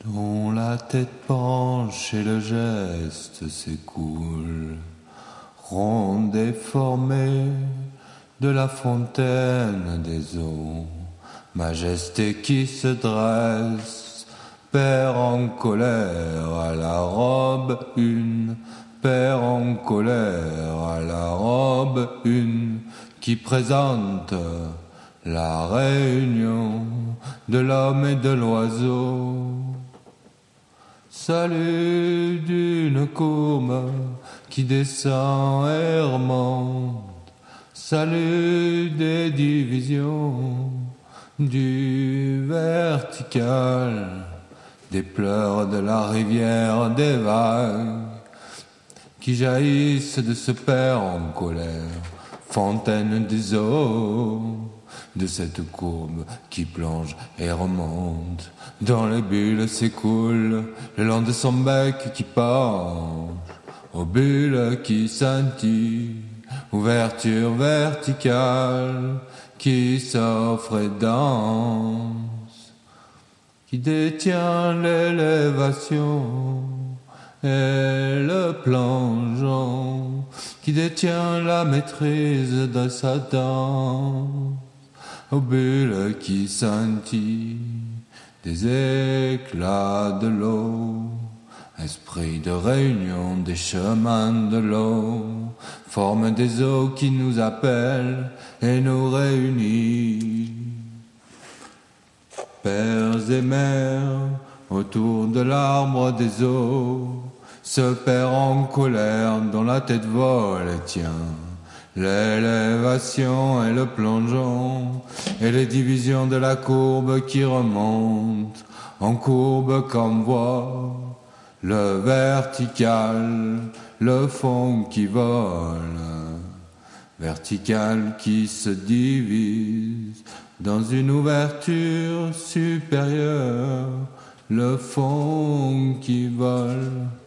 dont la tête penche et le geste s'écoule, ronde déformée de la fontaine des eaux, majesté qui se dresse, père en colère à la robe une, père en colère à la robe une, qui présente la réunion de l'homme et de l'oiseau. Salut d'une courbe qui descend et remonte, salut des divisions du vertical, des pleurs de la rivière, des vagues qui jaillissent de ce père en colère, fontaine des eaux, de cette courbe qui plonge et remonte, dans les bulles s'écoule, le long de son bec qui penche, aux bulles qui scintillent, ouverture verticale qui s'offre et danse, qui détient l'élévation et le plongeon, qui détient la maîtrise de sa danse, aux bulles qui scintillent, des éclats de l'eau, esprit de réunion des chemins de l'eau, forme des eaux qui nous appellent et nous réunit. Pères et mères, autour de l'arbre des eaux, ce père en colère dont la tête vole et tient l'élévation et le plongeon, et les divisions de la courbe qui remonte, en courbe comme voie, le vertical, le fond qui vole, vertical qui se divise dans une ouverture supérieure, le fond qui vole.